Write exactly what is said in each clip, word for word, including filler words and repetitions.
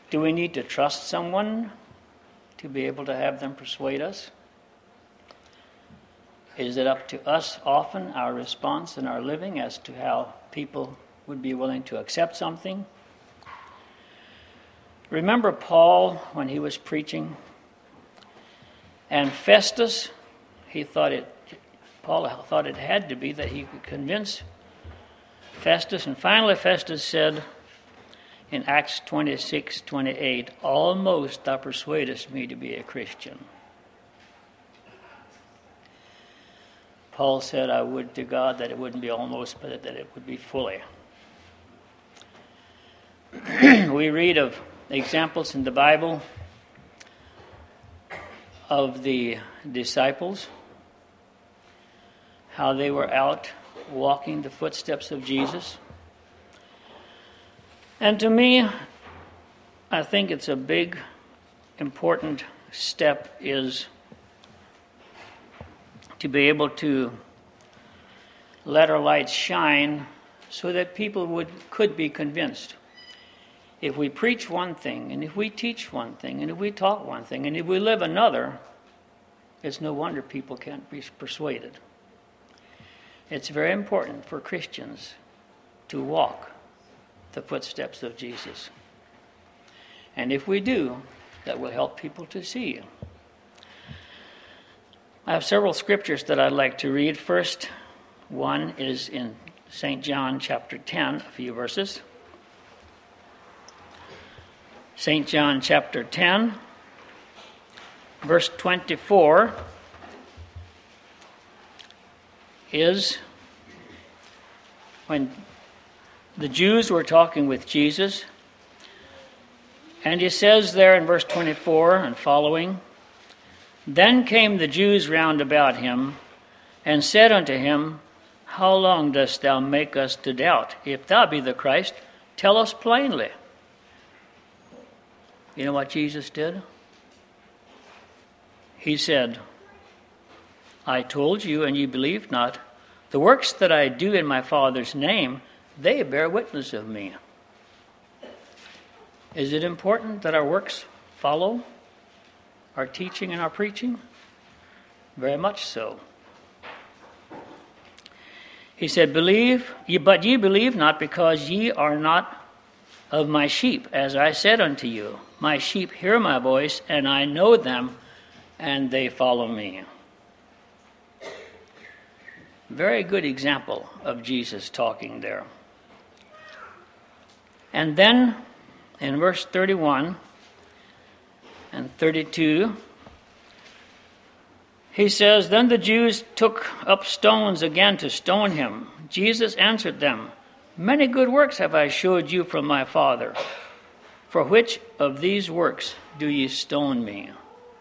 Do we need to trust someone to be able to have them persuade us? Is it up to us often, our response in our living, as to how people would be willing to accept something? Remember Paul when he was preaching? And Festus, he thought it, Paul thought it had to be that he could convince Festus. And finally Festus said in Acts twenty-six twenty-eight, almost thou persuadest me to be a Christian. Paul said, I would to God that it wouldn't be almost, but that it would be fully. We read of examples in the Bible of the disciples, how they were out walking the footsteps of Jesus. And to me, I think it's a big, important step is to be able to let our light shine so that people would could be convinced. If we preach one thing, and if we teach one thing, and if we talk one thing, and if we live another, it's no wonder people can't be persuaded. It's very important for Christians to walk the footsteps of Jesus. And if we do, that will help people to see you. I have several scriptures that I'd like to read. First, one is in Saint John chapter ten, a few verses. Saint John chapter ten, verse twenty-four is when the Jews were talking with Jesus, and he says there in verse twenty-four and following, then came the Jews round about him, and said unto him, how long dost thou make us to doubt? If thou be the Christ, tell us plainly. You know what Jesus did? He said, I told you, and you believed not. The works that I do in my Father's name, they bear witness of me. Is it important that our works follow our teaching and our preaching? Very much so. He said, believe, but ye believe not, because ye are not of my sheep, as I said unto you. My sheep hear my voice, and I know them, and they follow me. Very good example of Jesus talking there. And then in verse thirty-one and thirty-two, he says, then the Jews took up stones again to stone him. Jesus answered them, many good works have I showed you from my Father. For which of these works do ye stone me?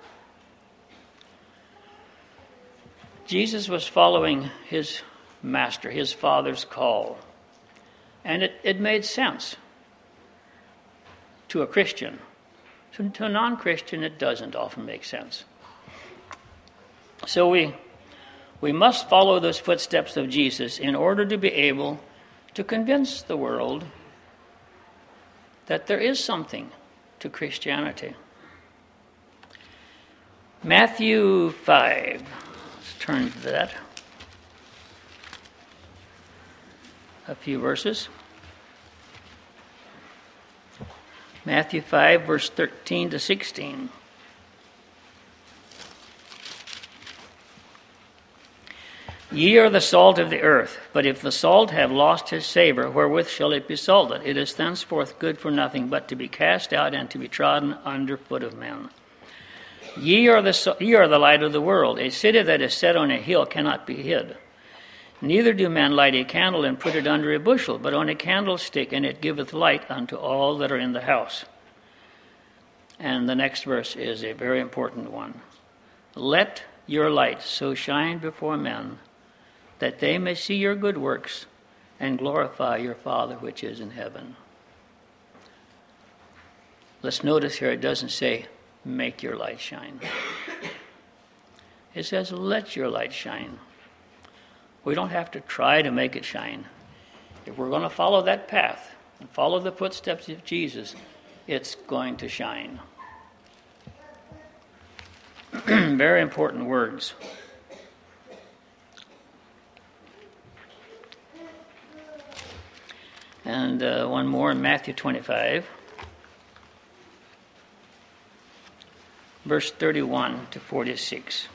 Jesus was following his master, his Father's call. And it, it made sense to a Christian. To, to a non-Christian, it doesn't often make sense. So we, we must follow those footsteps of Jesus in order to be able to convince the world that there is something to Christianity. Matthew five. Let's turn to that. A few verses. Matthew five, verse thirteen to sixteen. Ye are the salt of the earth, but if the salt have lost his savor, wherewith shall it be salted? It is thenceforth good for nothing, but to be cast out and to be trodden under foot of men. Ye are the ye are the light of the world. A city that is set on a hill cannot be hid. Neither do men light a candle and put it under a bushel, but on a candlestick, and it giveth light unto all that are in the house. And the next verse is a very important one. Let your light so shine before men, that they may see your good works and glorify your Father which is in heaven. Let's notice here it doesn't say, make your light shine. It says, let your light shine. We don't have to try to make it shine. If we're going to follow that path and follow the footsteps of Jesus, it's going to shine. Very important words. And uh, one more in Matthew twenty-five, verse thirty-one to forty-six.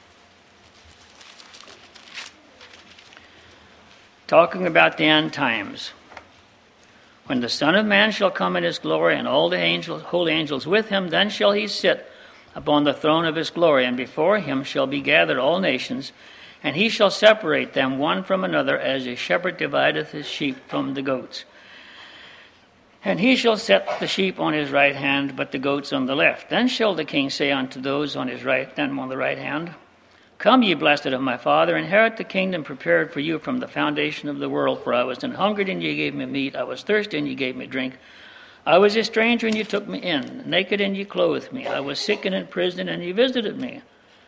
Talking about the end times. When the Son of Man shall come in his glory, and all the angels, holy angels with him, then shall he sit upon the throne of his glory, and before him shall be gathered all nations, and he shall separate them one from another, as a shepherd divideth his sheep from the goats. And he shall set the sheep on his right hand, but the goats on the left. Then shall the king say unto those on his right, them on the right hand, Come, ye blessed of my Father, inherit the kingdom prepared for you from the foundation of the world. For I was an hungered, and ye gave me meat. I was thirsty, and ye gave me drink. I was a stranger, and ye took me in. Naked, and ye clothed me. I was sick and in prison, and ye visited me.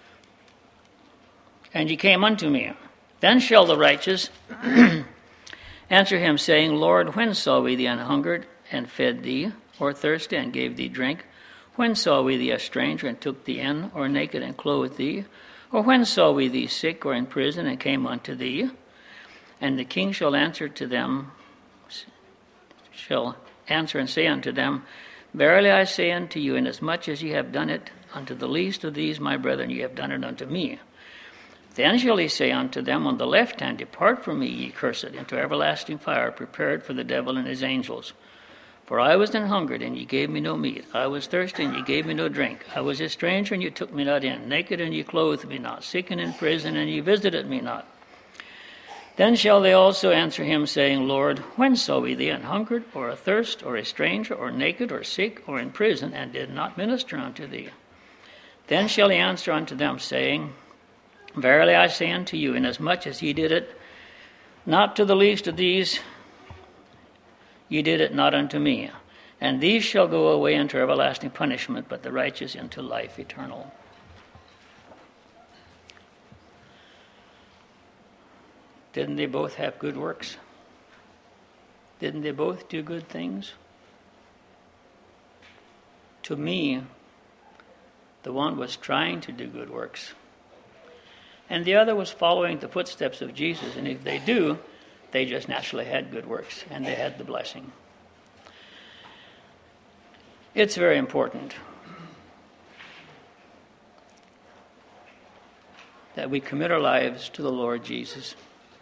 And ye came unto me. Then shall the righteous answer him, saying, Lord, when saw we thee an hungered, and fed thee, or thirsty, and gave thee drink? When saw we thee a stranger, and took thee in, or naked, and clothed thee? Or when saw we thee sick, or in prison, and came unto thee? And the king shall answer to them, shall answer and say unto them, Verily I say unto you, inasmuch as ye have done it unto the least of these my brethren, ye have done it unto me. Then shall he say unto them on the left hand, Depart from me, ye cursed, into everlasting fire, prepared for the devil and his angels. For I was an hungered, and ye gave me no meat. I was thirsty, and ye gave me no drink. I was a stranger, and ye took me not in. Naked, and ye clothed me not. Sick and in prison, and ye visited me not. Then shall they also answer him, saying, Lord, when saw we thee an hungered, or athirst, or a stranger, or naked, or sick, or in prison, and did not minister unto thee? Then shall he answer unto them, saying, Verily I say unto you, inasmuch as ye did it not to the least of these, ye did it not unto me. And these shall go away into everlasting punishment, but the righteous into life eternal. Didn't they both have good works? Didn't they both do good things? To me, the one was trying to do good works, and the other was following the footsteps of Jesus. And if they do, they just naturally had good works, and they had the blessing. It's very important that we commit our lives to the Lord Jesus,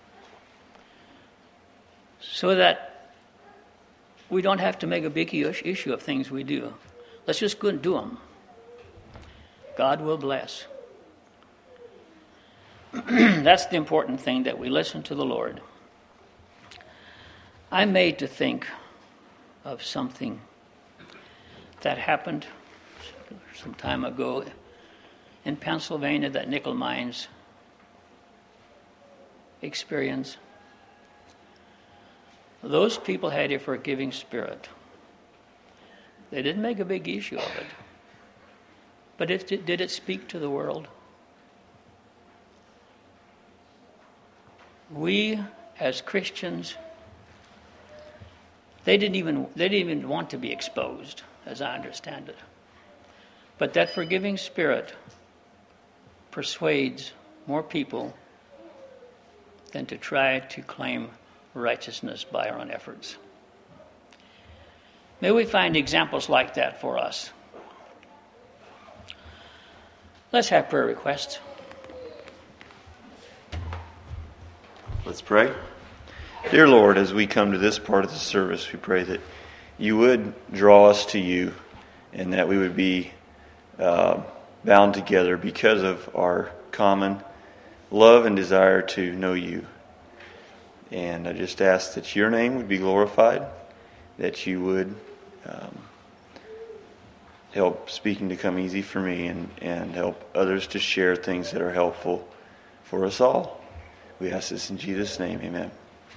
so that we don't have to make a big issue of things we do. Let's just go and do them. God will bless. That's the important thing, that we listen to the Lord. I'm made to think of something that happened some time ago in Pennsylvania, that nickel mines experience. Those people had a forgiving spirit. They didn't make a big issue of it. But it, did it speak to the world? We, as Christians, they didn't even they didn't even want to be exposed, as I understand it. But that forgiving spirit persuades more people than to try to claim righteousness by our own efforts. May we find examples like that for us. Let's have prayer requests. Let's pray. Dear Lord, as we come to this part of the service, we pray that you would draw us to you, and that we would be uh, bound together because of our common love and desire to know you. And I just ask that your name would be glorified, that you would um, help speaking to come easy for me, and, and help others to share things that are helpful for us all. We ask this in Jesus' name, amen.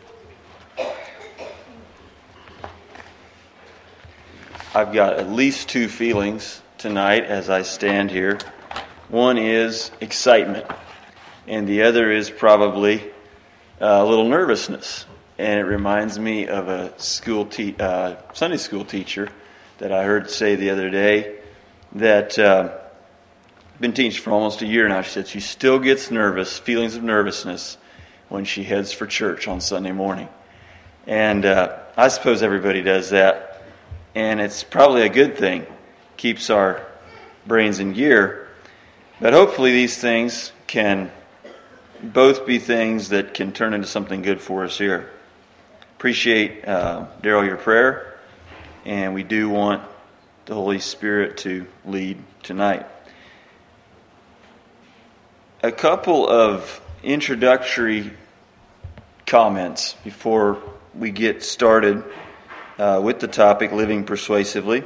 I've got at least two feelings tonight as I stand here. One is excitement, and the other is probably a little nervousness. And it reminds me of a school te- uh, Sunday school teacher that I heard say the other day that uh, I've been teaching for almost a year now. She said she still gets nervous, feelings of nervousness, when she heads for church on Sunday morning. And uh, I suppose everybody does that. And it's probably a good thing. Keeps our brains in gear. But hopefully these things can both be things that can turn into something good for us here. Appreciate, uh, Daryl, your prayer. And we do want the Holy Spirit to lead tonight. A couple of introductory comments before we get started uh, with the topic, living persuasively.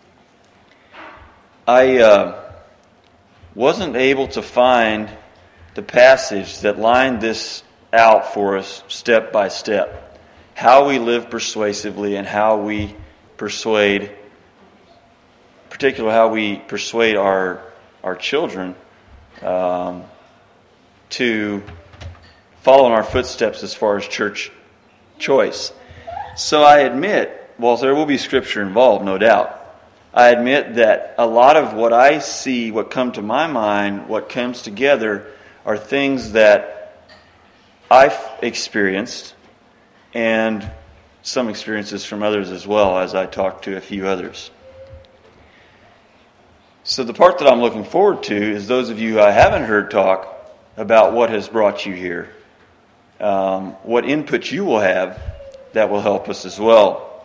I uh, wasn't able to find the passage that lined this out for us step by step. How we live persuasively and how we persuade, particularly how we persuade our our children um, to follow in our footsteps as far as church choice. So I admit, well, there will be scripture involved, no doubt. I admit that a lot of what I see, what come to my mind, what comes together, are things that I've experienced and some experiences from others as well, as I talk to a few others. So the part that I'm looking forward to is those of you who I haven't heard talk about what has brought you here. Um, what input you will have that will help us as well.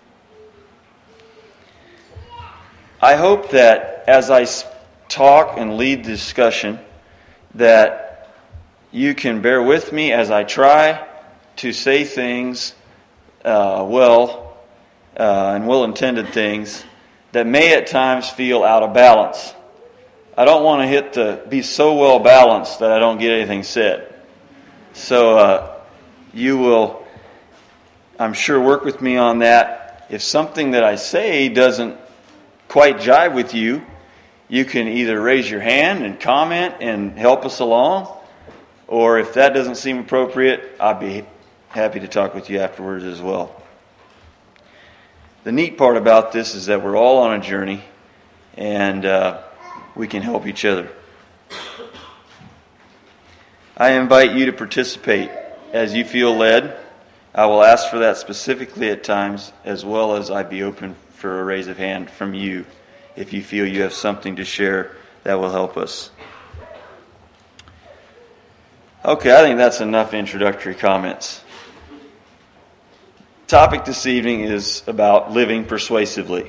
I hope that as I talk and lead the discussion, that you can bear with me as I try to say things uh, well uh, and well-intended things that may at times feel out of balance. I don't want to hit the be so well balanced that I don't get anything said. So uh, you will, I'm sure, work with me on that. If something that I say doesn't quite jive with you, you can either raise your hand and comment and help us along, or if that doesn't seem appropriate, I'll be happy to talk with you afterwards as well. The neat part about this is that we're all on a journey, and uh, we can help each other. I invite you to participate as you feel led. I will ask for that specifically at times, as well as I'd be open for a raise of hand from you if you feel you have something to share that will help us. Okay, I think that's enough introductory comments. The topic this evening is about living persuasively.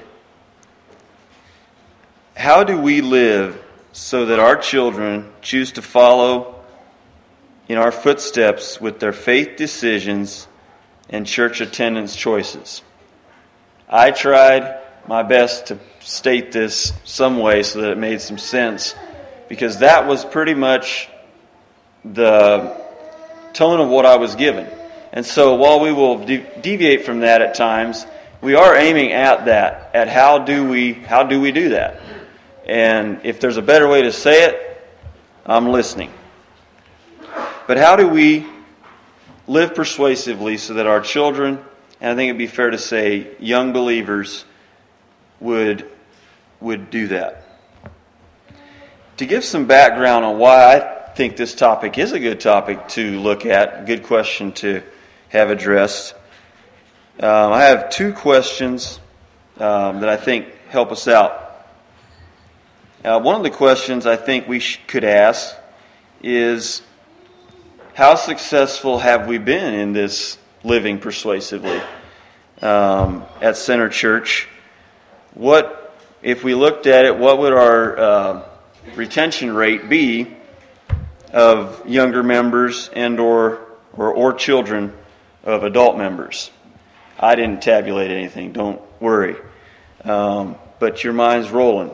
How do we live so that our children choose to follow in our footsteps with their faith decisions and church attendance choices? I tried my best to state this some way so that it made some sense, because that was pretty much the tone of what I was given. And so while we will de- deviate from that at times, we are aiming at that, at how do we how do we do that? And if there's a better way to say it, I'm listening. But how do we live persuasively so that our children, and I think it'd be fair to say young believers, would would do that? To give some background on why I think this topic is a good topic to look at, a good question to have addressed, um, I have two questions um, that I think help us out. Uh, one of the questions I think we sh- could ask is, how successful have we been in this living persuasively um, at Center Church? What, if we looked at it, what would our uh, retention rate be of younger members and or, or or children of adult members? I didn't tabulate anything, don't worry. Um, but your mind's rolling.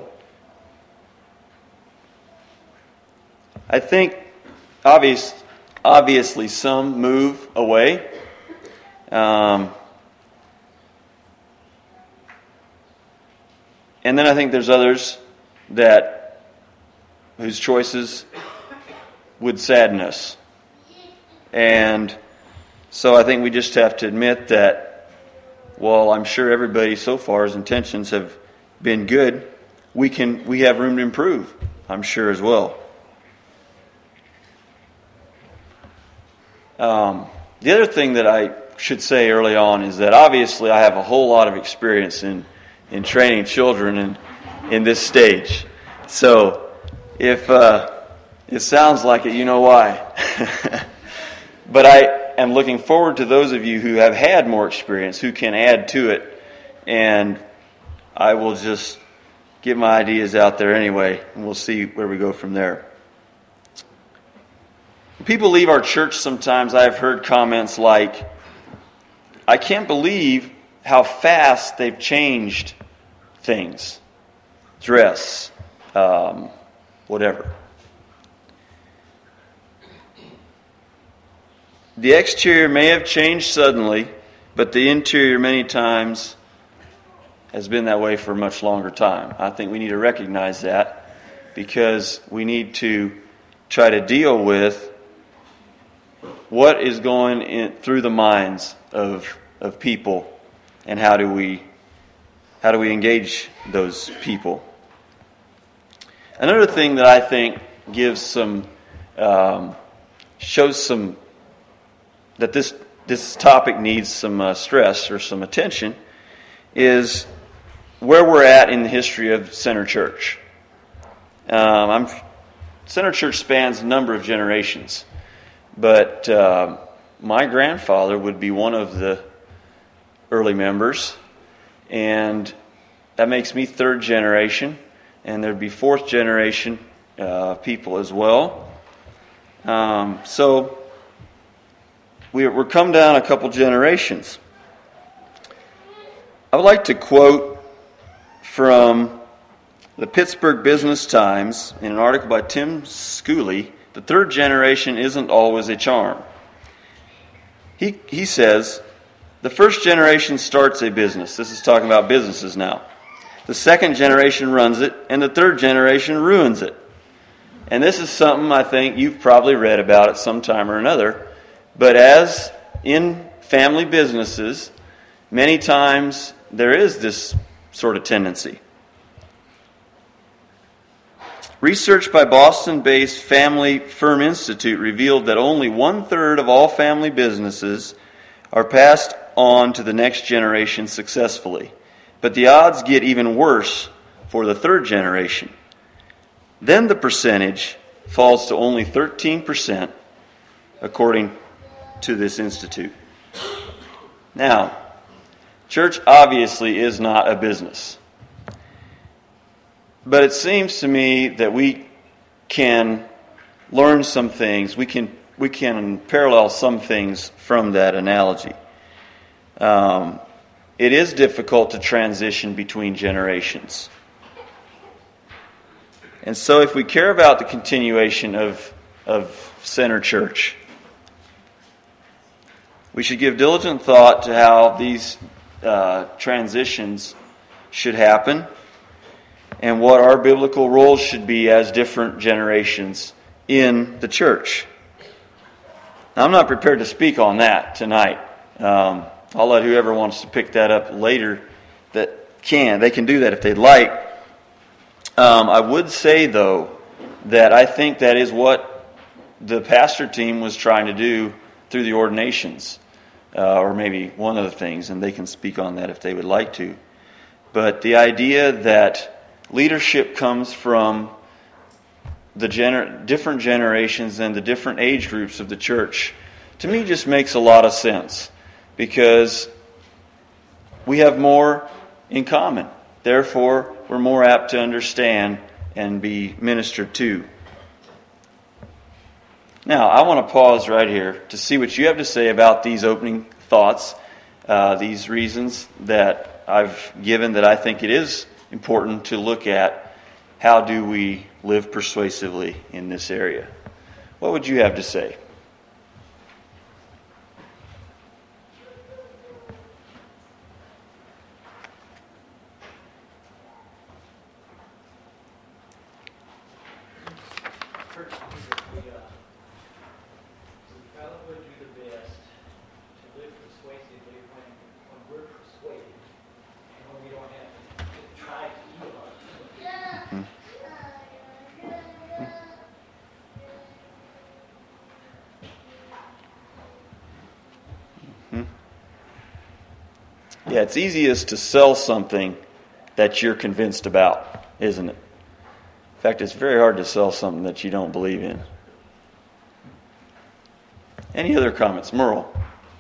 I think, obvious, obviously, some move away. Um, and then I think there's others that whose choices would sadden us. And so I think we just have to admit that while I'm sure everybody so far's intentions have been good, we can we have room to improve, I'm sure as well. Um, the other thing that I should say early on is that obviously I have a whole lot of experience in, in training children in, in this stage. So if uh, it sounds like it, you know why. But I am looking forward to those of you who have had more experience, who can add to it. And I will just get my ideas out there anyway, and we'll see where we go from there. When people leave our church sometimes, I have heard comments like, I can't believe how fast they've changed things. Dress, um, whatever. The exterior may have changed suddenly, but the interior many times has been that way for a much longer time. I think we need to recognize that, because we need to try to deal with what is going in, through the minds of of people, and how do we how do we engage those people. Another thing that I think gives some um, shows some that this this topic needs some uh, stress or some attention is where we're at in the history of Center Church. Um, I'm, Center Church spans a number of generations, but uh, my grandfather would be one of the early members, and that makes me third generation, and there'd be fourth generation uh, people as well. Um, so we're, we're come down a couple generations. I would like to quote from the Pittsburgh Business Times in an article by Tim Schooley. The third generation isn't always a charm. He he says, the first generation starts a business. This is talking about businesses now. The second generation runs it, and the third generation ruins it. And this is something I think you've probably read about at some time or another. But as in family businesses, many times there is this sort of tendency. Research by Boston-based Family Firm Institute revealed that only one-third of all family businesses are passed on to the next generation successfully. But the odds get even worse for the third generation. Then the percentage falls to only thirteen percent, according to this institute. Now, church obviously is not a business. But it seems to me that we can learn some things. We can we can parallel some things from that analogy. Um, it is difficult to transition between generations. And so if we care about the continuation of, of Center Church, we should give diligent thought to how these uh, transitions should happen and what our biblical roles should be as different generations in the church. Now, I'm not prepared to speak on that tonight. Um, I'll let whoever wants to pick that up later that can. They can do that if they'd like. Um, I would say, though, that I think that is what the pastor team was trying to do through the ordinations, uh, or maybe one of the things, and they can speak on that if they would like to. But the idea that leadership comes from the gener- different generations and the different age groups of the church, to me just makes a lot of sense, because we have more in common. Therefore, we're more apt to understand and be ministered to. Now, I want to pause right here to see what you have to say about these opening thoughts, uh, these reasons that I've given that I think it is important to look at. How do we live persuasively in this area? What would you have to say? Yeah, it's easiest to sell something that you're convinced about, isn't it? In fact, it's very hard to sell something that you don't believe in. Any other comments? Merle?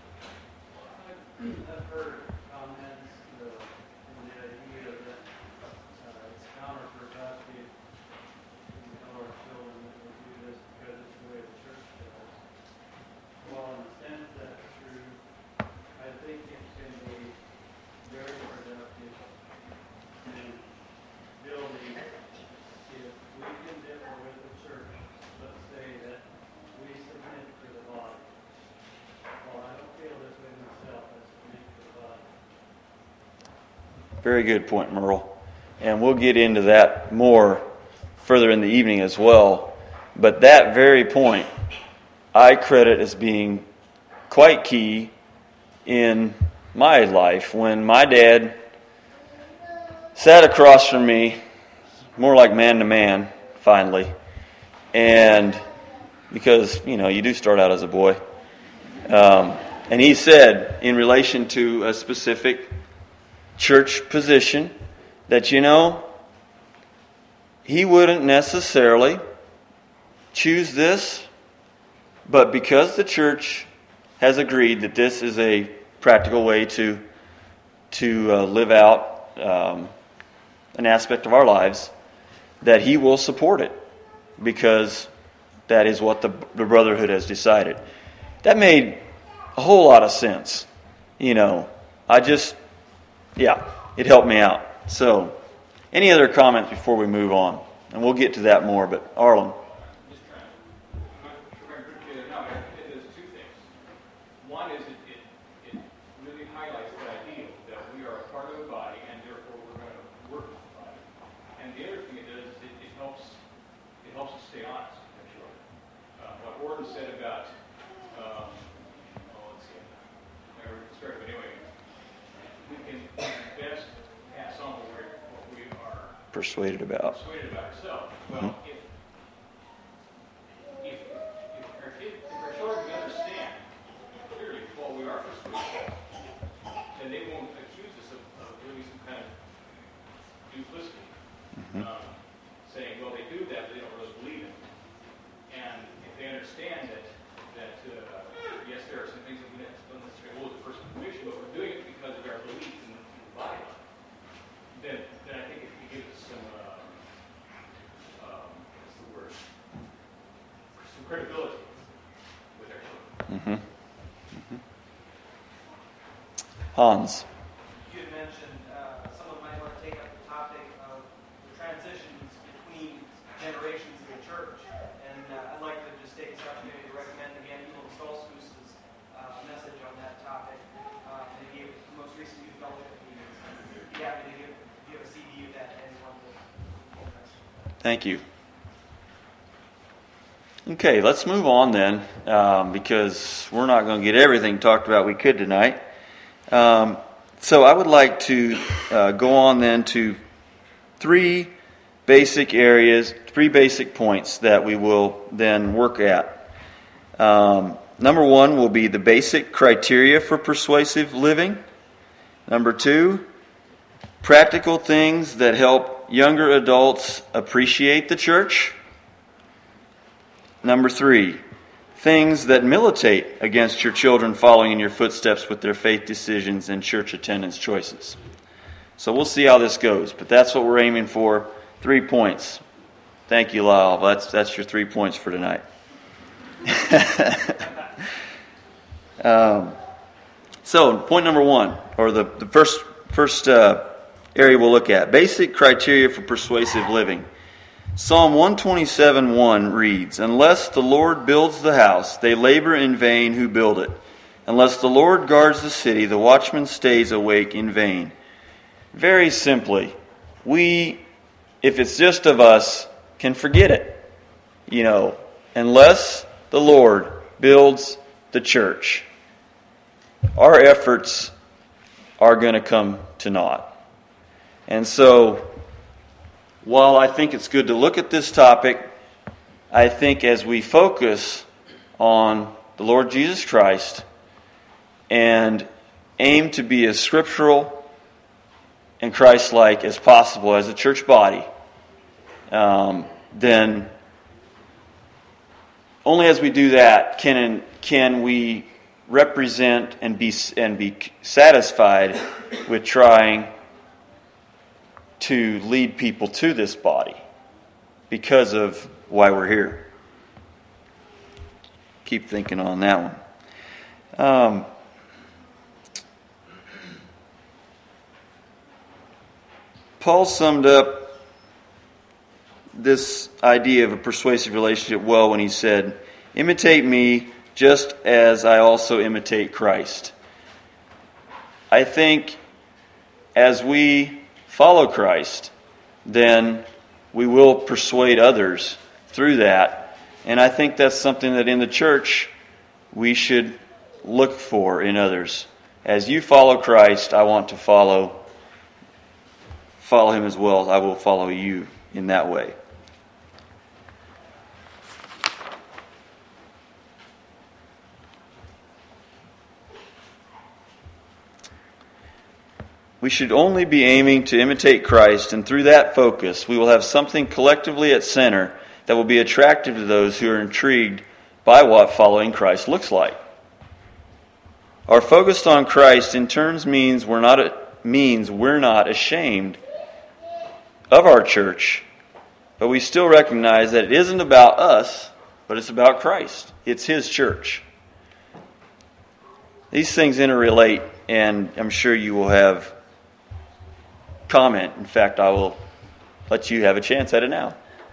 I've heard comments uh, on the idea that uh, it's counterproductive to tell our children that we do this because it's the way the church does. Well, in a sense, that's true. I think it can be very productive in building if we can differ with the church. Let's say that we submit to the body. Well, I don't feel this way myself. I submit to the body. Very good point, Merle. And we'll get into that more further in the evening as well. But that very point, I credit as being quite key in my life. When my dad sat across from me, more like man to man, finally, and because, you know, you do start out as a boy. Um, and he said, in relation to a specific church position, that, you know, he wouldn't necessarily choose this, but because the church has agreed that this is a practical way to to uh, live out um, an aspect of our lives, that he will support it because that is what the, the brotherhood has decided. That made a whole lot of sense. You know, I just, yeah, it helped me out. So, any other comments before we move on? And we'll get to that more, but Arlen. Just trying to, I'm not sure if I'm pretty clear now, but I think there's two things. One is it, it, it really highlights the idea that we are a part of the body and therefore we're going to work with the body. And the other thing it does is it, it helps it helps us stay honest, actually. Uh, what Gordon said about, um, oh, let's see, I never started, but anyway, we can best pass on what, we're, what we are Persuaded about. persuaded about ourselves. Well, Mm-hmm. if, if, if our kids, if our children can understand clearly what we are persuaded about, then they won't accuse us of, of doing some kind of duplicity. Mm-hmm. Um, saying, well, they do that, but they don't really believe it. And if they understand that, that uh, yes, there are some things that we don't necessarily hold as personal conviction, but we're doing it because of our belief in the, in the body, then, then I think it, it gives us some, uh, um, what's the word, some credibility with our children. Mm-hmm. Mm-hmm. Hans. You had mentioned uh, someone might want to take up the topic of the transitions between generations of the church. And uh, I'd like to just take this opportunity to recommend again Elam Stolzfus's uh, message on that topic. Uh, and he gave the most recent youth fellowship meetings. I'd be happy to give, give a C D of that to anyone that. Thank you. Okay, let's move on then, um, because we're not going to get everything talked about we could tonight. Um, so I would like to uh, go on then to three basic areas, three basic points that we will then work at. Um, number one will be the basic criteria for persuasive living. Number two, practical things that help younger adults appreciate the church. Number three, things that militate against your children following in your footsteps with their faith decisions and church attendance choices. So we'll see how this goes, but that's what we're aiming for. Three points. Thank you, Lyle. That's that's your three points for tonight. um, so point number one, or the, the first first uh, area we'll look at, basic criteria for persuasive living. Psalm one twenty-seven one reads, "Unless the Lord builds the house, they labor in vain who build it. Unless the Lord guards the city, the watchman stays awake in vain." Very simply, we, if it's just of us, can forget it. You know, unless the Lord builds the church, our efforts are going to come to naught. And so, while I think it's good to look at this topic, I think as we focus on the Lord Jesus Christ and aim to be as scriptural and Christ-like as possible as a church body, um, then only as we do that can can we represent and be and be satisfied with trying to lead people to this body because of why we're here. Keep thinking on that one. Um, Paul summed up this idea of a persuasive relationship well when he said, "Imitate me just as I also imitate Christ." I think as we follow Christ, then we will persuade others through that. And I think that's something that in the church we should look for in others. As you follow Christ, I want to follow follow him as well as I will follow you in that way. We should only be aiming to imitate Christ, and through that focus, we will have something collectively at center that will be attractive to those who are intrigued by what following Christ looks like. Our focus on Christ in turns means we're not means we're not ashamed of our church, but we still recognize that it isn't about us, but it's about Christ. It's His church. These things interrelate, and I'm sure you will have comment. In fact, I will let you have a chance at it now.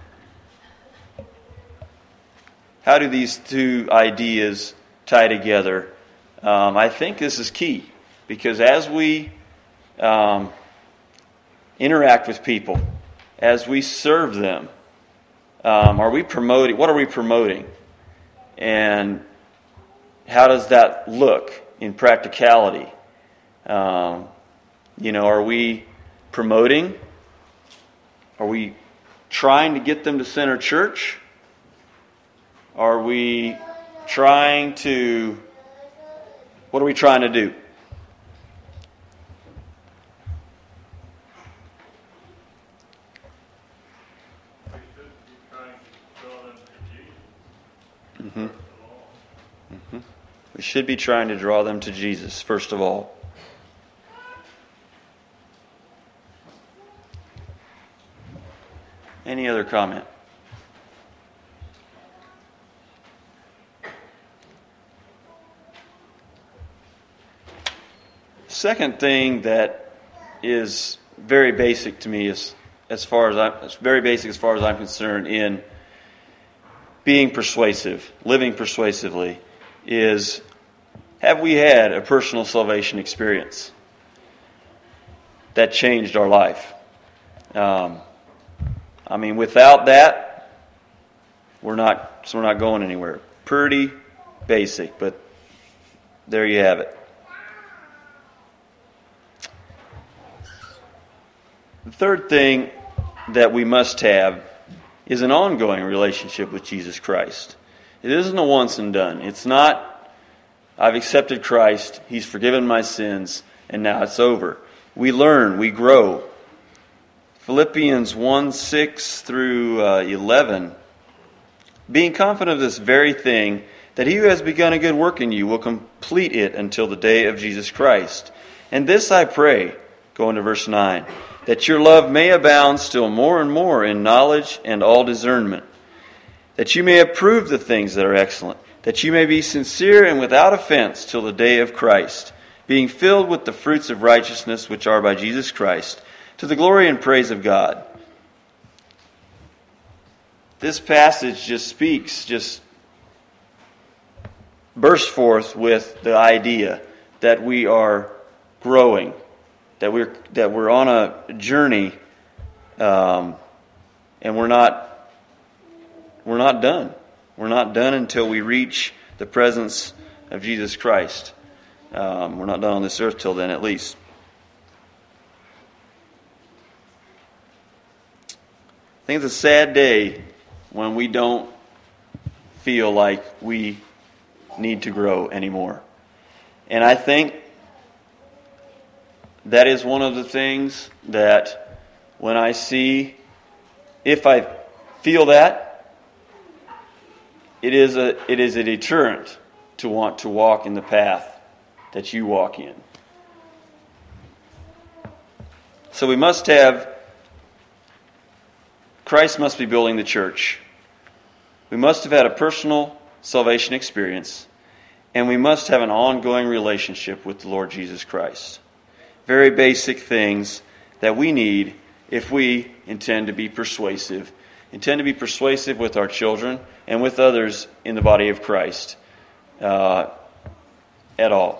How do these two ideas tie together? Um, I think this is key, because as we um, interact with people, as we serve them, um, are we promoting? What are we promoting? And how does that look in practicality? Um, you know, are we promoting? Are we trying to get them to Center Church? Are we trying to, what are we trying to do? Mm-hmm. Mm-hmm. We should be trying to draw them to Jesus, first of all. Any other comment? Second thing that is very basic to me is, as far as I'm, it's very basic as far as I'm concerned in being persuasive, living persuasively, is, have we had a personal salvation experience that changed our life? Um, I mean, without that, we're not so we're not going anywhere. Pretty basic, but there you have it. The third thing that we must have is an ongoing relationship with Jesus Christ. It isn't a once and done. It's not, I've accepted Christ, He's forgiven my sins, and now it's over. We learn, we grow. Philippians one, six through uh, eleven, being confident of this very thing, that He who has begun a good work in you will complete it until the day of Jesus Christ. And this I pray, going to verse nine, that your love may abound still more and more in knowledge and all discernment, that you may approve the things that are excellent, that you may be sincere and without offense till the day of Christ, being filled with the fruits of righteousness which are by Jesus Christ, to the glory and praise of God. This passage just speaks, just bursts forth with the idea that we are growing, that we're that we're on a journey, um, and we're not we're not done. We're not done until we reach the presence of Jesus Christ. Um, we're not done on this earth till then, at least. I think it's a sad day when we don't feel like we need to grow anymore. And I think that is one of the things that when I see, if I feel that, it is a it is a deterrent to want to walk in the path that you walk in. So we must have, Christ must be building the church. We must have had a personal salvation experience, and we must have an ongoing relationship with the Lord Jesus Christ. Very basic things that we need if we intend to be persuasive, intend to be persuasive with our children and with others in the body of Christ uh, at all.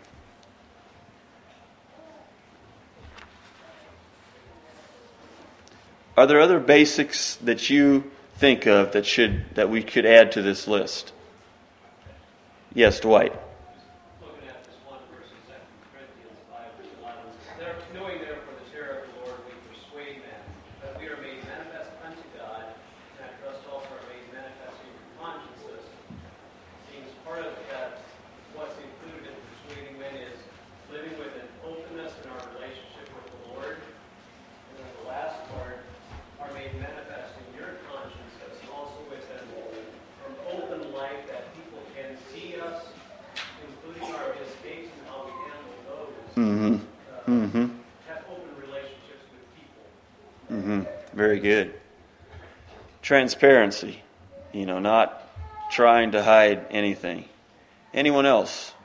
Are there other basics that you think of that should that we could add to this list? Yes, Dwight. Looking at this one verse in Second Corinthians five, verse eleven. There, knowing therefore the terror of the Lord, we persuade men, that we are made manifest unto God, and I trust also are made manifest in your consciences. Seems part of that, what's included in persuading men is living with an openness in our relationship with the Lord. And then the last part, are made manifest in your consciences, also with an, an open life that people can see us, including our mistakes and how we handle those. Mm-hmm. Uh, Mm-hmm. Have open relationships with people. Mm-hmm. Very good. Transparency. You know, not trying to hide anything. Anyone else?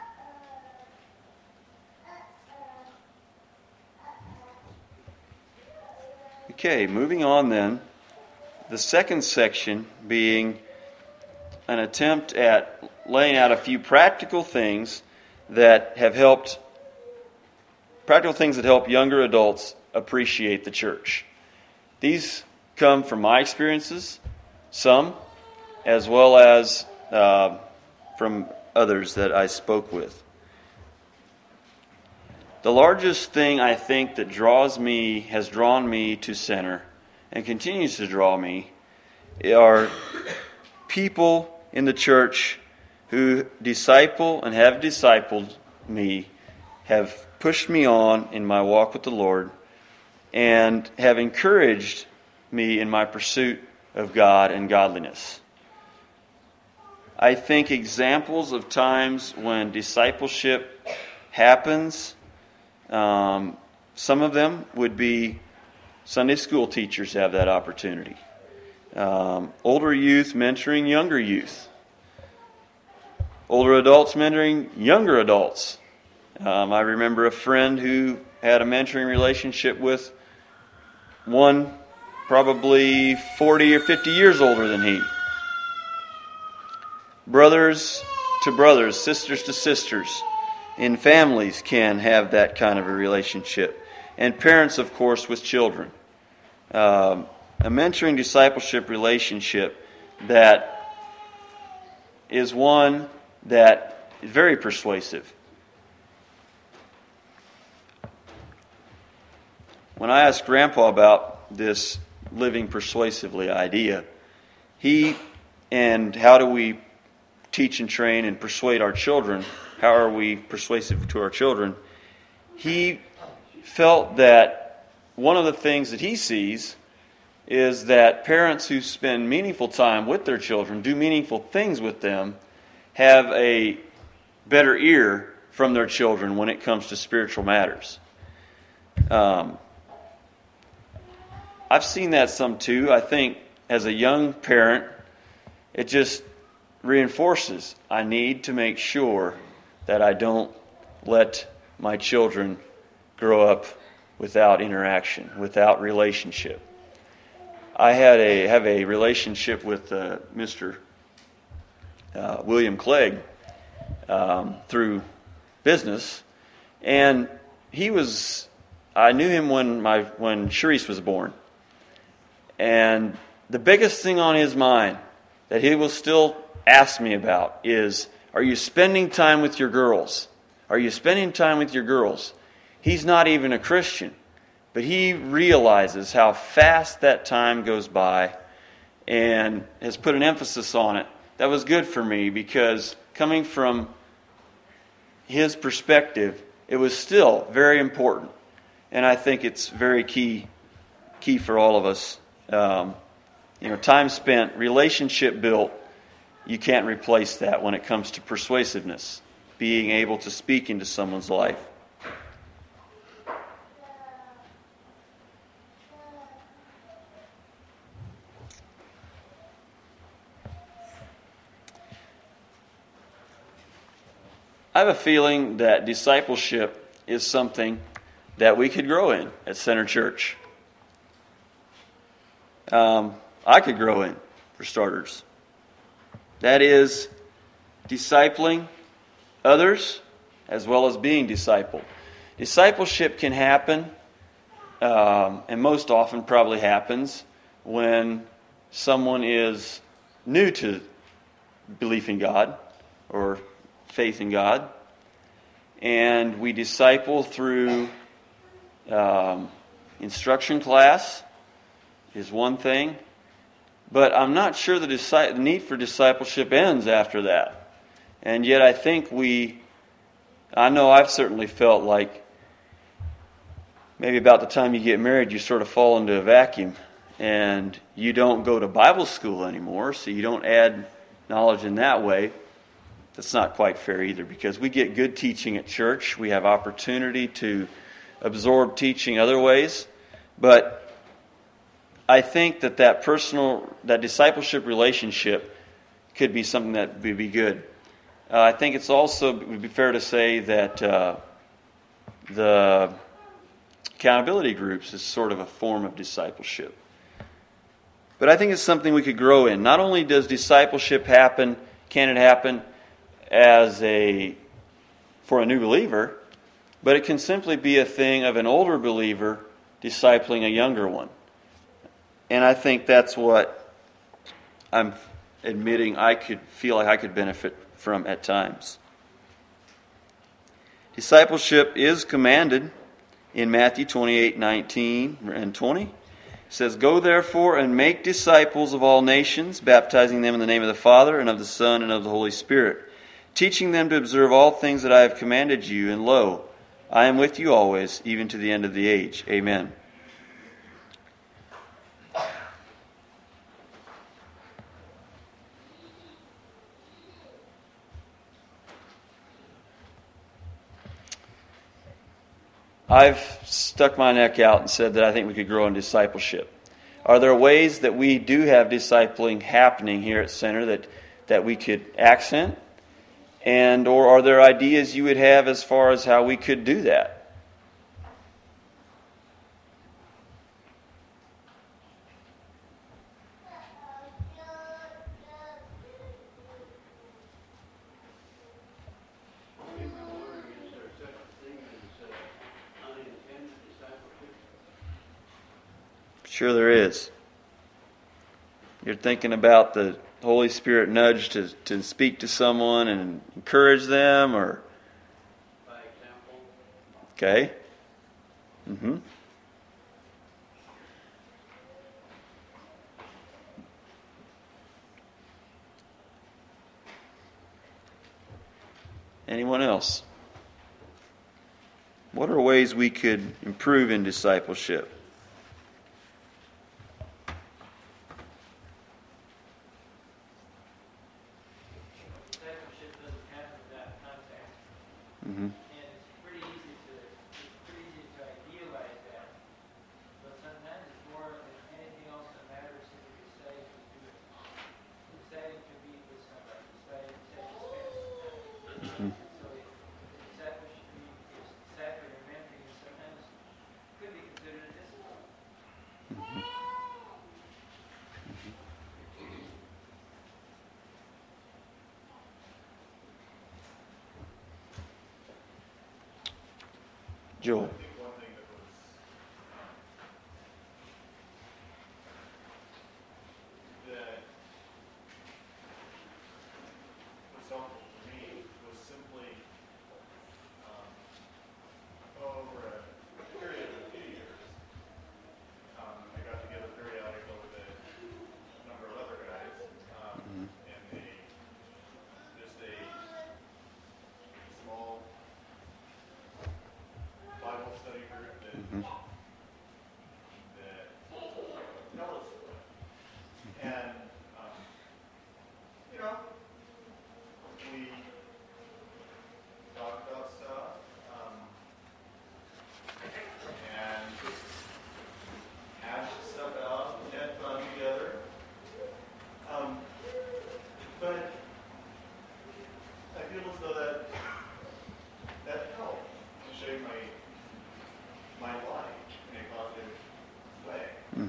Okay, moving on then. The second section being an attempt at laying out a few practical things that have helped, practical things that help younger adults appreciate the church. These come from my experiences, some, as well as uh, from others that I spoke with. The largest thing I think that draws me, has drawn me to Center, and continues to draw me, are people in the church who disciple and have discipled me, have pushed me on in my walk with the Lord, and have encouraged me in my pursuit of God and godliness. I think examples of times when discipleship happens, um, some of them would be Sunday school teachers have that opportunity. Um, older youth mentoring younger youth. Older adults mentoring younger adults. Um, I remember a friend who had a mentoring relationship with one probably forty or fifty years older than he. Brothers to brothers, sisters to sisters, in families can have that kind of a relationship. And parents, of course, with children. Um, a mentoring discipleship relationship that is one that is very persuasive. When I asked Grandpa about this living persuasively idea, he and how do we teach and train and persuade our children, how are we persuasive to our children, he felt that one of the things that he sees is that parents who spend meaningful time with their children, do meaningful things with them, have a better ear from their children when it comes to spiritual matters. Um, I've seen that some too. I think as a young parent, it just reinforces I need to make sure that I don't let my children grow up without interaction, without relationship. I had a have a relationship with uh, Mister Uh, William Clegg um, through business, and he was. I knew him when my when Sharice was born, and the biggest thing on his mind that he will still ask me about is, "Are you spending time with your girls? Are you spending time with your girls?" He's not even a Christian, but he realizes how fast that time goes by and has put an emphasis on it. That was good for me because coming from his perspective, it was still very important. And I think it's very key key for all of us. Um, you know, time spent, relationship built, you can't replace that when it comes to persuasiveness, being able to speak into someone's life. I have a feeling that discipleship is something that we could grow in at Center Church. Um, I could grow in, for starters. That is, discipling others as well as being discipled. Discipleship can happen, um, and most often probably happens, when someone is new to belief in God or faith in God, and we disciple through um, instruction class is one thing, but I'm not sure the, disi- the need for discipleship ends after that. And yet I think we, I know I've certainly felt like maybe about the time you get married you sort of fall into a vacuum and you don't go to Bible school anymore, so you don't add knowledge in that way. That's not quite fair either, because we get good teaching at church. We have opportunity to absorb teaching other ways. But I think that that personal, that discipleship relationship could be something that would be good. Uh, I think it's also, it would be fair to say that uh, the accountability groups is sort of a form of discipleship. But I think it's something we could grow in. Not only does discipleship happen, can it happen as a for a new believer, but it can simply be a thing of an older believer discipling a younger one. And I think that's what I'm admitting I could feel like I could benefit from at times. Discipleship is commanded in Matthew twenty-eight, nineteen and twenty. It says, "Go therefore and make disciples of all nations, baptizing them in the name of the Father and of the Son and of the Holy Spirit, teaching them to observe all things that I have commanded you, and lo, I am with you always, even to the end of the age." Amen. I've stuck my neck out and said that I think we could grow in discipleship. Are there ways that we do have discipling happening here at Center that, that we could accent? And or are there ideas you would have as far as how we could do that? Sure there is. You're thinking about the Holy Spirit nudge to, to speak to someone and encourage them, or? By example. Okay. Mm-hmm. Anyone else? What are ways we could improve in discipleship? Mm-hmm. And it's pretty easy to it's pretty easy to idealize that, but sometimes it's more than anything else that matters if you decide to do it. Deciding to be with somebody, deciding to take a step. Mm-hmm. So discipleship is discipling or mentoring, and sometimes could be considered a discipline. Mm-hmm. Joel. I think one thing that was um, that was helpful for me was simply um, over a period of a few years, um, I got together periodically with a number of other guys, um, Mm-hmm. and they just a small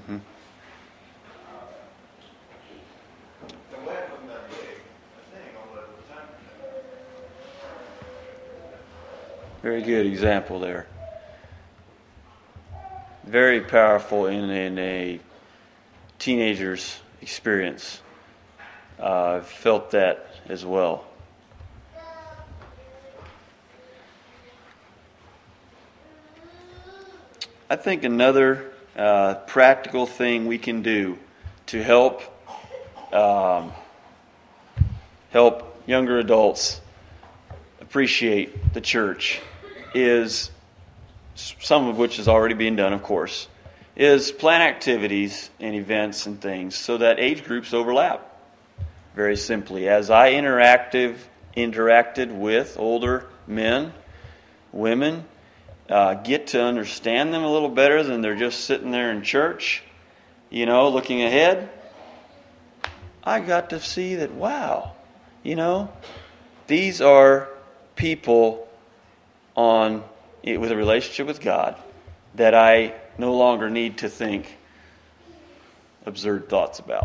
Mm-hmm. The way from that big, I think, all that the time. Very good example there. Very powerful in, in a teenager's experience. Uh, I've felt that as well. I think another uh, practical thing we can do to help um, help younger adults appreciate the church is, some of which is already being done, of course, is plan activities and events and things so that age groups overlap. Very simply, as I interactive interacted with older men, women, uh, get to understand them a little better than they're just sitting there in church, you know, looking ahead. I got to see that, wow, you know, these are people on with a relationship with God that I no longer need to think absurd thoughts about.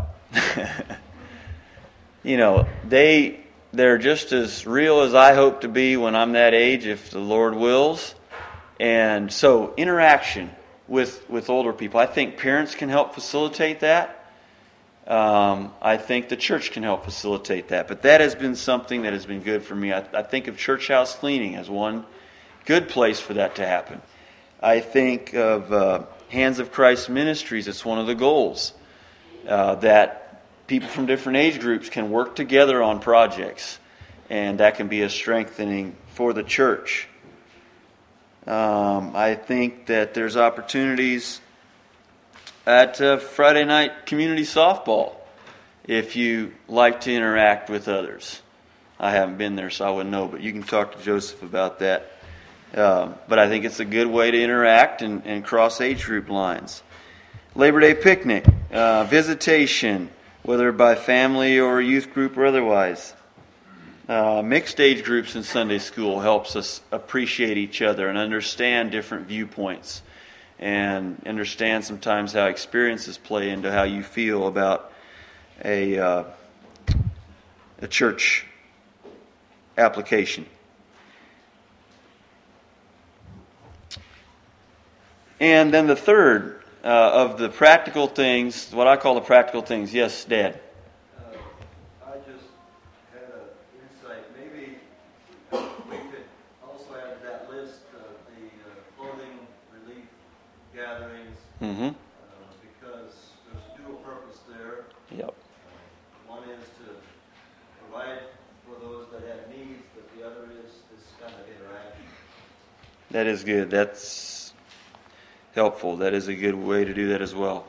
You know, they they're just as real as I hope to be when I'm that age, if the Lord wills. And so interaction with, with older people, I think parents can help facilitate that. Um, I think the church can help facilitate that. But that has been something that has been good for me. I, I think of church house cleaning as one good place for that to happen. I think of uh, Hands of Christ Ministries. It's one of the goals uh, that people from different age groups can work together on projects. And that can be a strengthening for the church. Um, I think that there's opportunities at uh, Friday night community softball if you like to interact with others. I haven't been there, so I wouldn't know, but you can talk to Joseph about that. Uh, but I think it's a good way to interact and, and cross age group lines. Labor Day picnic, uh, visitation, whether by family or youth group or otherwise. Uh, mixed age groups in Sunday school helps us appreciate each other and understand different viewpoints and understand sometimes how experiences play into how you feel about a uh, a church application. And then the third uh, of the practical things, what I call the practical things. Yes, Dad. Mm-hmm. Uh, because there's dual purpose there. Yep. Uh, one is to provide for those that have needs, but the other is this kind of interaction. That is good. That's helpful. That is a good way to do that as well.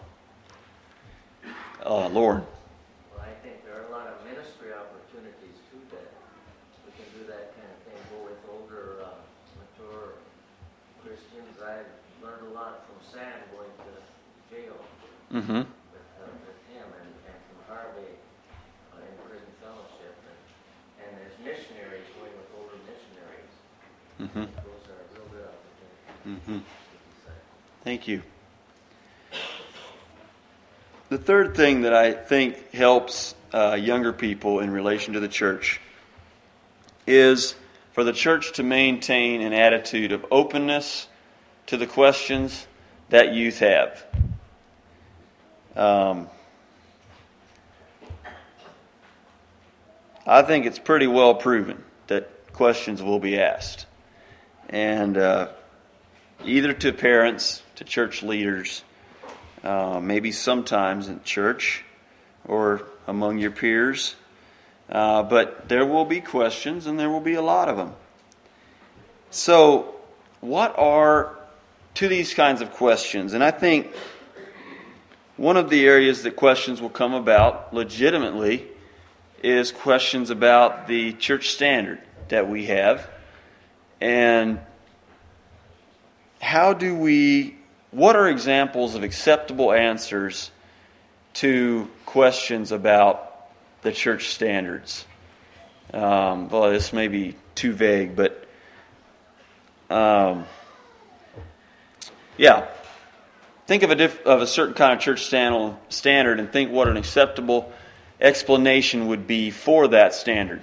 Uh, Lauren. Well, I think there are a lot of ministry opportunities too that we can do that kind of thing. Go with older, uh, mature Christians. I've learned a lot from Sam going to jail Mm-hmm. with, uh, with him and, and from Harvey uh, in prison fellowship. And, and as missionaries, going with older missionaries. Mm-hmm. Those are real good opportunities. Mm-hmm. Thank you. The third thing that I think helps uh, younger people in relation to the church is for the church to maintain an attitude of openness to the questions that youth have. Um, I think it's pretty well proven that questions will be asked. And uh, either to parents, to church leaders, uh, maybe sometimes in church or among your peers. Uh, but there will be questions, and there will be a lot of them. So, what are to these kinds of questions? And I think one of the areas that questions will come about legitimately is questions about the church standard that we have. And how do we, what are examples of acceptable answers to questions about the church standards? Um, well, this may be too vague, but um, yeah. think of a diff, of a certain kind of church stand, standard and think what an acceptable explanation would be for that standard.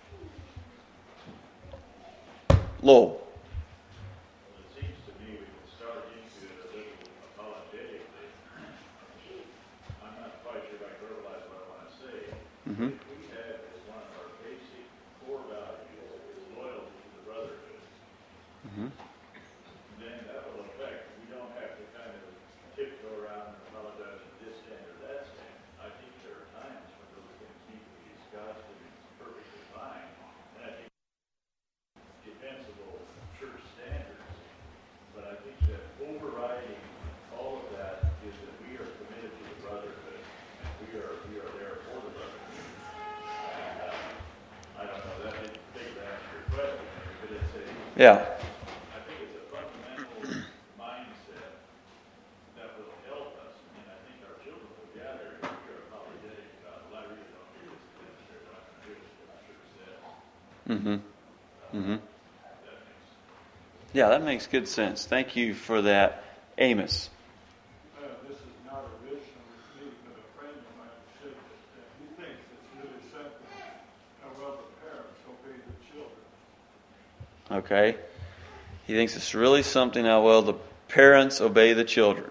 Lowell. It seems to me we can start into it a little apologetically. I'm not quite sure if I verbalize what I want to say. Mm-hmm. If we have as one of our basic core values is loyalty to the brotherhood, Mm-hmm. then that will affect, we don't have to kind of tiptoe around and apologize for this stand or that stand. I think there are times when those things need to be discussed and it's perfectly fine. And I think defensible church standards, but I think that overriding all of that is that we are committed to the brotherhood, and we are we are there for the brotherhood. And uh, I don't know, that didn't take the answer to your question, but it's a Yeah. I think it's a fundamental mindset that will help us, and I think our children will gather if we are apologetic about, well, I really don't do this to them, they're not going to do this, what I should have said. Mm-hmm. Mm-hmm. That makes Yeah, that makes good sense. Thank you for that, Amos. Uh, this is not a vision with me, but a friend of mine said that he thinks it's really simple how well the parents obey the children. Okay. He thinks it's really something how well the parents obey the children.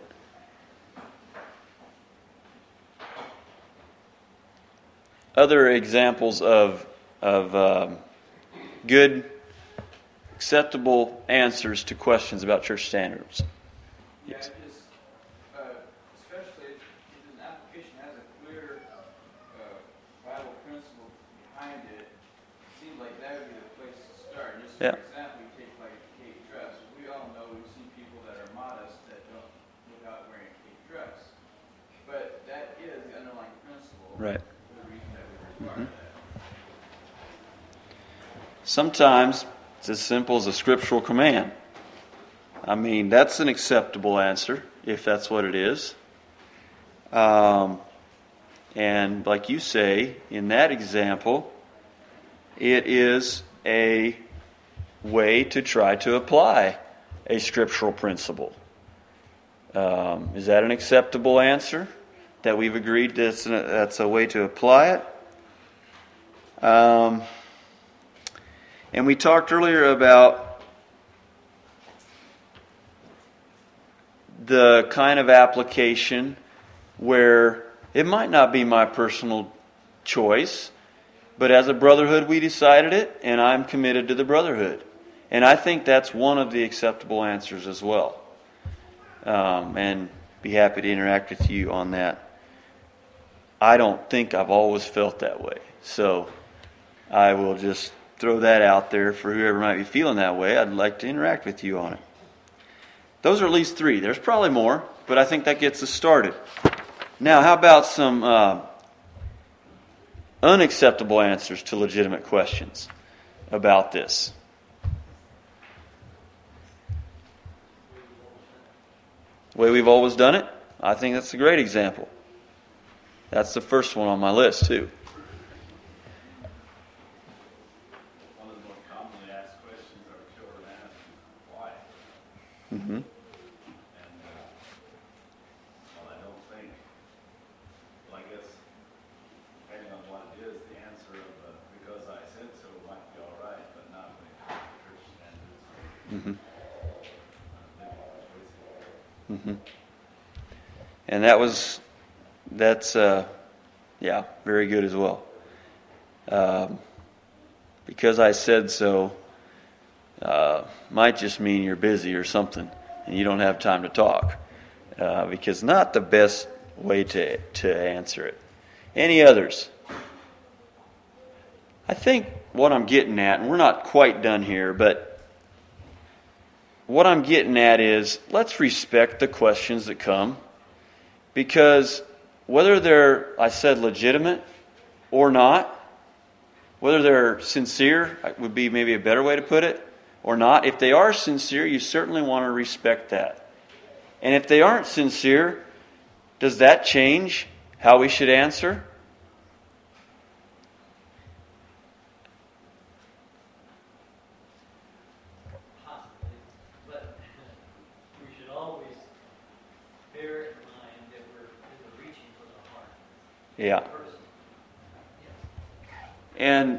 Other examples of of um, good, acceptable answers to questions about church standards. Yeah, Yes. just, uh, especially if an application has a clear uh, Bible principle behind it, it seems like that would be the place to start. Just for Yeah. example, you take like a cape dress. We all know we've seen people that are modest that don't look out wearing a cape dress. But that is the underlying principle Right. for the reason that we require that. Sometimes it's as simple as a scriptural command. I mean, that's an acceptable answer, if that's what it is. Um, and like you say, in that example, it is a way to try to apply a scriptural principle. Um, is that an acceptable answer? That we've agreed that's, an, that's a way to apply it? Um... And we talked earlier about the kind of application where it might not be my personal choice, but as a brotherhood we decided it, and I'm committed to the brotherhood. And I think that's one of the acceptable answers as well. Um, and be happy to interact with you on that. I don't think I've always felt that way. So I will just throw that out there for whoever might be feeling that way. I'd like to interact with you on it. Those are at least three. There's probably more, but I think that gets us started. Now, how about some uh, unacceptable answers to legitimate questions about this? The way we've always done it? I think that's a great example. That's the first one on my list, too. Mm-hmm. And, uh, well, I don't think, well, I guess, depending on what it is, the answer of, uh, because I said so might be all right, but not when it comes to church standards. Mm-hmm. Mm-hmm. And that was, that's, uh, yeah, very good as well. Um, because I said so, Uh, might just mean you're busy or something and you don't have time to talk, uh, because not the best way to to answer it. Any others? I think what I'm getting at, and we're not quite done here, but what I'm getting at is let's respect the questions that come, because whether they're, I said, legitimate or not, whether they're sincere would be maybe a better way to put it, or not. If they are sincere, you certainly want to respect that. And if they aren't sincere, does that change how we should answer? Possibly. But we should always bear Yeah. And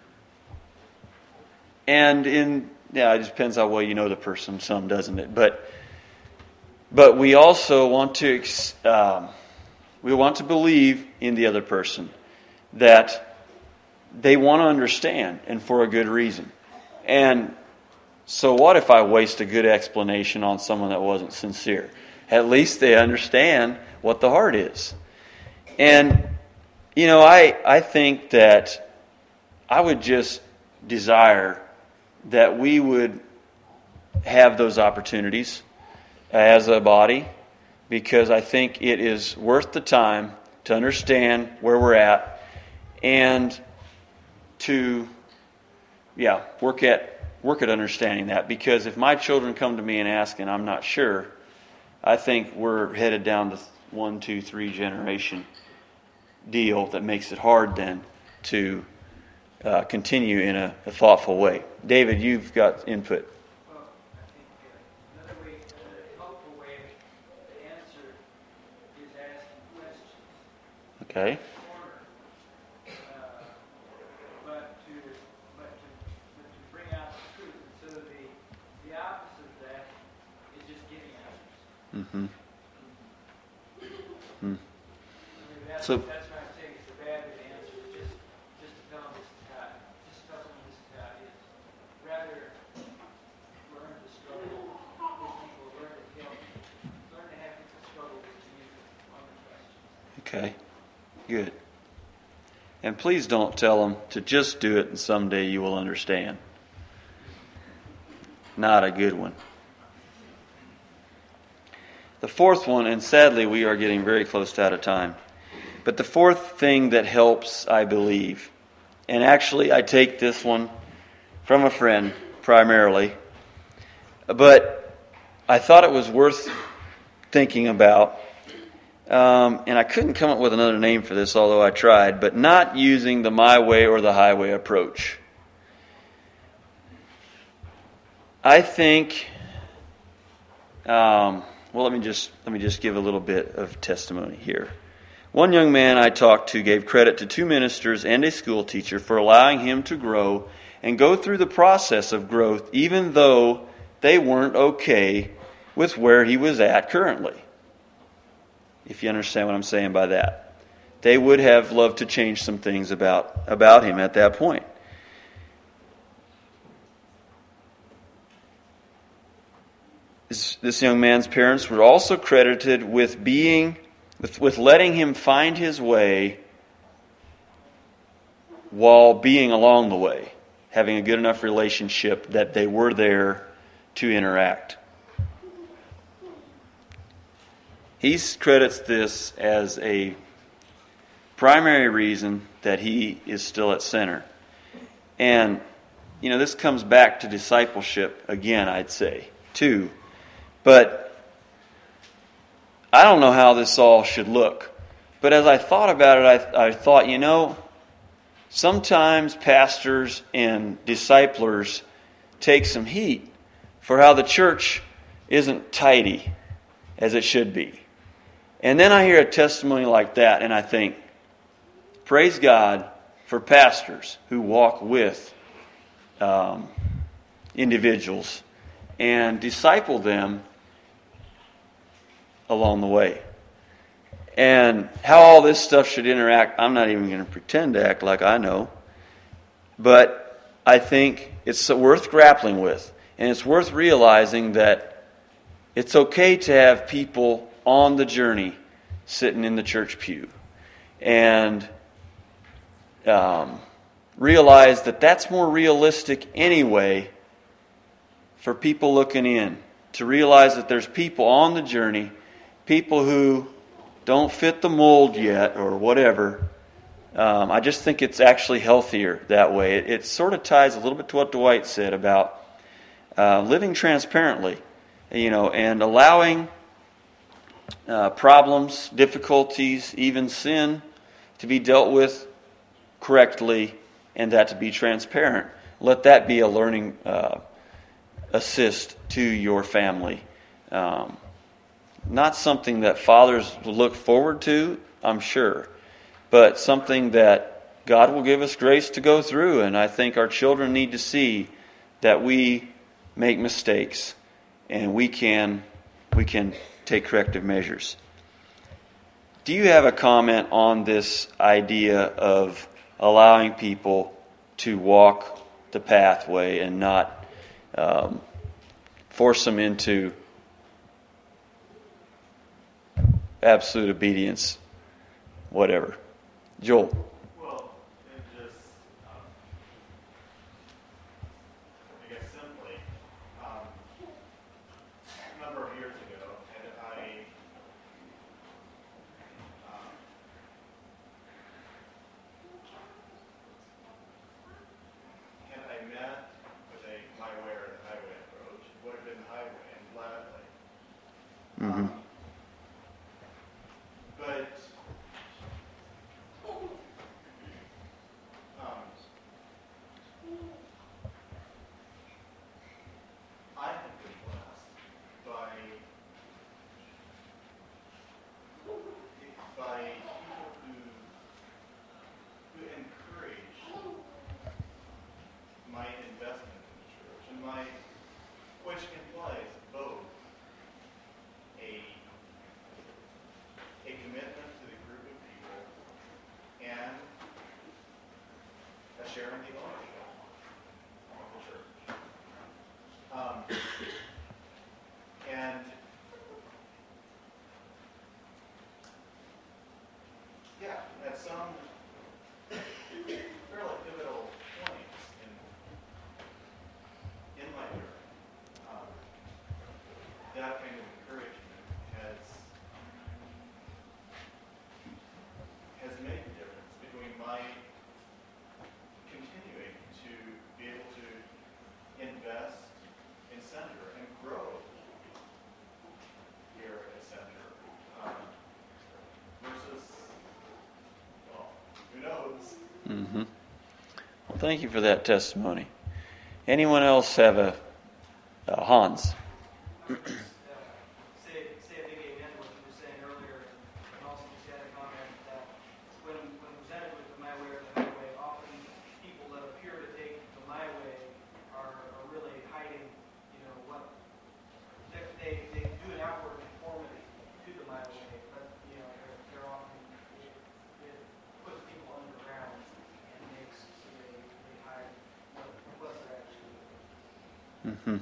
and in yeah, it just depends how well you know the person. Some, doesn't it? But but we also want to um, we want to believe in the other person that they want to understand, and for a good reason. And so what if I waste a good explanation on someone that wasn't sincere? At least they understand what the heart is. And you know, I I think that I would just desire that we would have those opportunities as a body, because I think it is worth the time to understand where we're at and to, yeah, work at work at understanding that. Because if my children come to me and ask and I'm not sure, I think we're headed down the one, two, three generation deal that makes it hard then to Uh, continue in a, a thoughtful way. David, you've got input. Well, I think uh, another way, a helpful way to answer is asking questions. Okay. Corner, uh, but to but to but to bring out the truth. And so the the opposite of that is just giving answers. Mm-hmm. Mm. I mean, that's, So- that's what I'm saying. It's a bad way to answer. It's just just to tell them this is how just tell them this is how it is. Rather learn to struggle with people, learn to help, learn to have people struggle with you on the questions. Okay. Good. And please don't tell them to just do it and someday you will understand. Not a good one. The fourth one, and sadly we are getting very close to out of time, but the fourth thing that helps, I believe, and actually I take this one from a friend primarily, but I thought it was worth thinking about, um, and I couldn't come up with another name for this, although I tried, but not using the my way or the highway approach. I think, um, well, let me just let me just give a little bit of testimony here. One young man I talked to gave credit to two ministers and a school teacher for allowing him to grow and go through the process of growth, even though they weren't okay with where he was at currently. If you understand what I'm saying by that. They would have loved to change some things about, about him at that point. This, this young man's parents were also credited with being, with, with letting him find his way while being along the way, having a good enough relationship that they were there to interact. He credits this as a primary reason that he is still at center. And, you know, this comes back to discipleship again, I'd say, too. But I don't know how this all should look. But as I thought about it, I, I thought, you know, sometimes pastors and disciplers take some heat for how the church isn't tidy as it should be. And then I hear a testimony like that, and I think, praise God for pastors who walk with um, individuals and disciple them along the way. And how all this stuff should interact, I'm not even going to pretend to act like I know. But I think it's worth grappling with. And it's worth realizing that it's okay to have people on the journey sitting in the church pew. And um, realize that that's more realistic anyway for people looking in. To realize that there's people on the journey, people who don't fit the mold yet or whatever. Um, I just think it's actually healthier that way. It, it sort of ties a little bit to what Dwight said about uh, living transparently, you know, and allowing uh, problems, difficulties, even sin to be dealt with correctly, and that to be transparent. Let that be a learning uh, assist to your family. Um, not something that fathers look forward to, I'm sure, but something that God will give us grace to go through. And I think our children need to see that we make mistakes and we can we can take corrective measures. Do you have a comment on this idea of allowing people to walk the pathway and not um, force them into absolute obedience, whatever? Joel. Well, it just, um, I guess simply, um, a number of years ago, and I, um, had I met with a my way or the highway approach, it would have been highway and gladly. Mm-hmm. Um, but um, I have been blessed by by people who who encourage my investment in the church, and my which implies both a a commitment to the group of people and a sharing the ownership of the church. Um, and yeah, at some fairly pivotal points in in my journey, um, that kind of encouragement has has made the difference between my continuing to be able to invest in Center and grow here at Center um, versus, well, who knows? Mm-hmm. Well, thank you for that testimony. Anyone else have a uh, Hans? say, say a big amen to what you were saying earlier, and also just add a comment that when, when presented with the my way or the highway, often people that appear to take the my way are, are really hiding, you know, what, they, they, they do an outward conformity to the my way, but, you know, they're, they're often, it, it puts people underground and makes, so they, they hide what, what they're actually doing. Mm-hmm.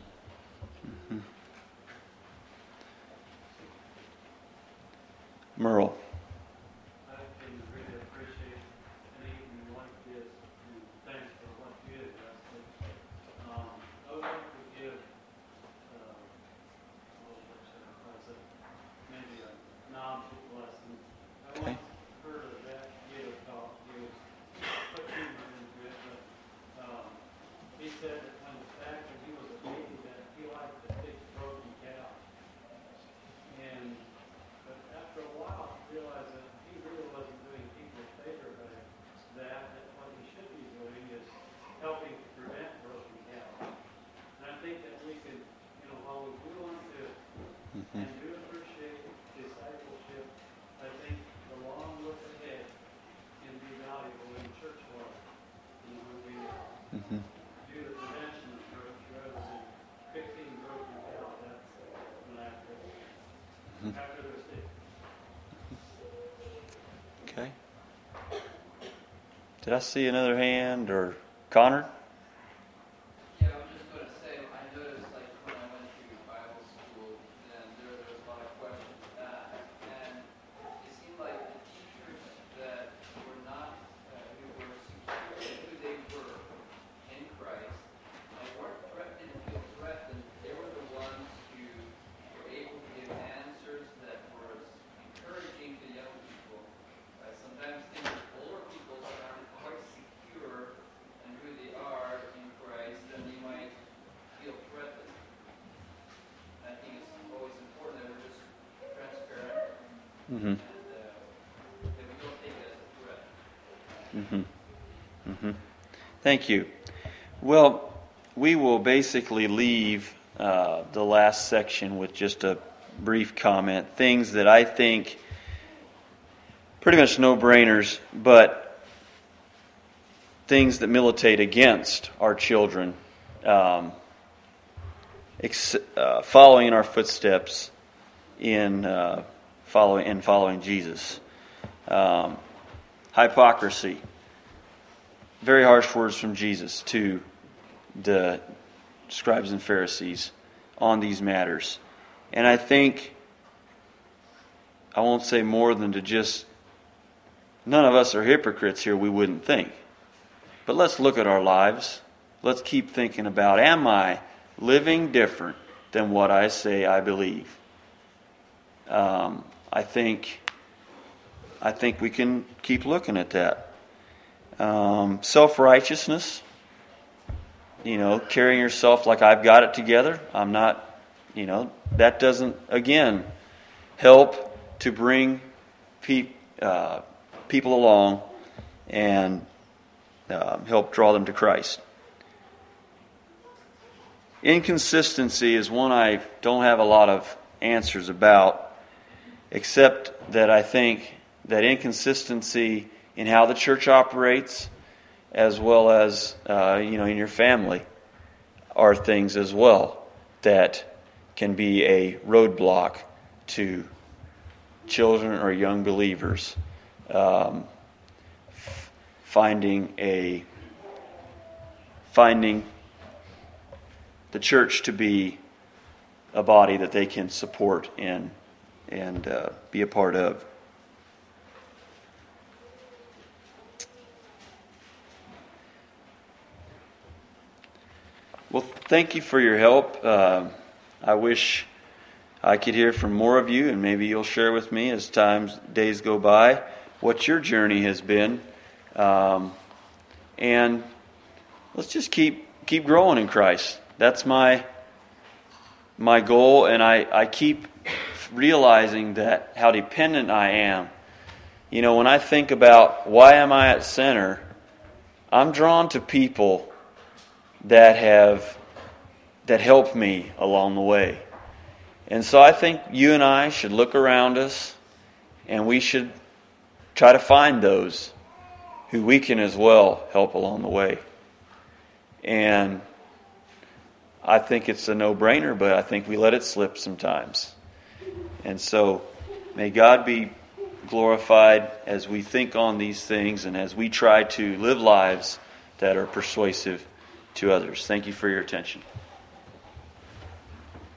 Merle. I can really appreciate an evening like this, and thanks for what you did, Leslie. Um, I would like to give, uh, oh, what should I call it, maybe a non-book lesson. I Okay. once heard of that Gator talk, he was put humor into it, but, um, he said that when back when he was a baby, that he liked to pick broken cows. And but after a while, he realized that he really wasn't doing people a favor by that, that what he should be doing is helping to prevent broken cows. And I think that we can, you know, while we do want to Mm-hmm. and do appreciate discipleship, I think the long look ahead can be valuable in church life. You know, when we Mm-hmm. do the prevention approach rather than fixing broken cows, that's an after, after the stick. Okay. Did I see another hand or Connor? Yeah, I was just going to say, I noticed like when I went to Bible school, then there, there was a lot of questions asked, and it seemed like the teachers that were not, uh, who were secure in who they were in Christ, and weren't threatened, didn't feel threatened, they were the ones who were able to give answers that were encouraging to young people. Uh, sometimes things with older people aren't quite secure in who they are in Christ, then they might feel threatened. I think it's always important that we're just transparent Mm-hmm. and uh, that we don't take it as a threat. Mm-hmm. Mm-hmm. Thank you. Well, we will basically leave uh, the last section with just a brief comment. Things that I think pretty much no-brainers, but things that militate against our children um, ex- uh, following in our footsteps in uh, following in following Jesus. Um, hypocrisy. Very harsh words from Jesus to the scribes and Pharisees on these matters. And I think, I won't say more than to just, none of us are hypocrites here, we wouldn't think. But let's look at our lives. Let's keep thinking about, am I living different than what I say I believe? Um, I think, I think we can keep looking at that. Um, self-righteousness. You know, carrying yourself like I've got it together. I'm not, you know, that doesn't, again, help to bring pe- uh, people along and uh, help draw them to Christ. Inconsistency is one I don't have a lot of answers about, except that I think that inconsistency in how the church operates, as well as, uh, you know, in your family, are things as well that can be a roadblock to children or young believers um, f- finding a finding the church to be a body that they can support and and uh, be a part of. Well, thank you for your help. Uh, I wish I could hear from more of you, and maybe you'll share with me as times, days go by, what your journey has been. Um, and let's just keep keep growing in Christ. That's my my goal, and I, I keep realizing that how dependent I am. You know, when I think about why am I at center, I'm drawn to people that have that help me along the way. And so I think you and I should look around us, and we should try to find those who we can as well help along the way. And I think it's a no-brainer, but I think we let it slip sometimes. And so may God be glorified as we think on these things and as we try to live lives that are persuasive to others. Thank you for your attention.